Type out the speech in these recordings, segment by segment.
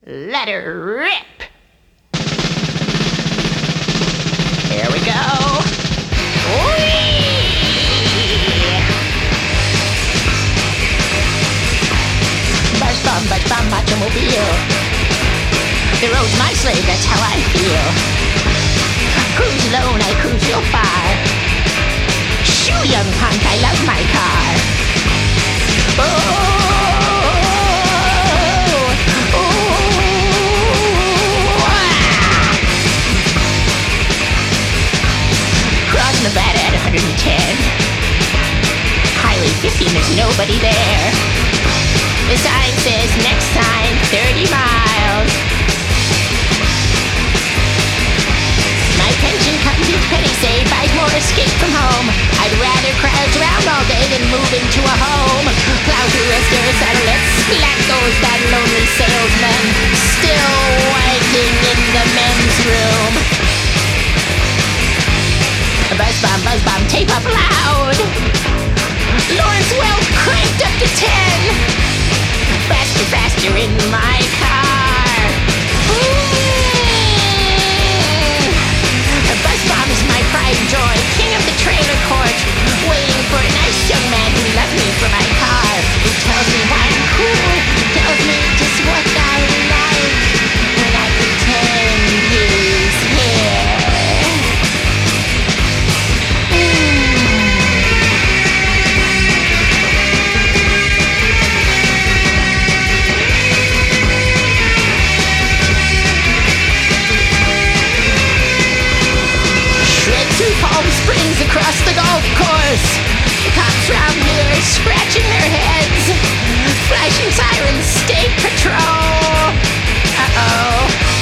Let her rip! Here we go! Whee! Buzz bomb, automobile. The road's my slave, that's how I feel. Cruise alone, I cruise real far. Shoo, young punk, I love my car. Oh! Nevada at 110. Highway 15, there's nobody there. The sign says next time 30 miles. My pension comes in penny saved, 5 more escape from home. I'd rather crouch around all day than move into a home. Plow through restaurants and let's splat goes that lonely salesman, still wanking in the men's room. Buzz bomb, tape up loud. Lawrence Welk cranked up to 10. Faster, faster in my car. Buzz bomb is my pride and joy, king of the trailer court, waiting for a nice young man who loves me for my car, who tells me why I'm cool, tells me just what I like, when I pretend he's here. Palm Springs across the golf course. The cops round here are scratching their heads. Flashing sirens, state patrol. Uh-oh.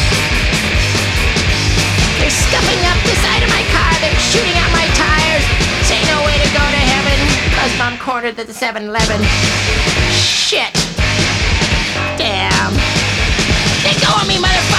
They're scuffing up the side of my car. They're shooting out my tires. This ain't no way to go to heaven. Buzz bomb cornered at the 7-Eleven. Shit. Damn. Let go of me, motherfucker.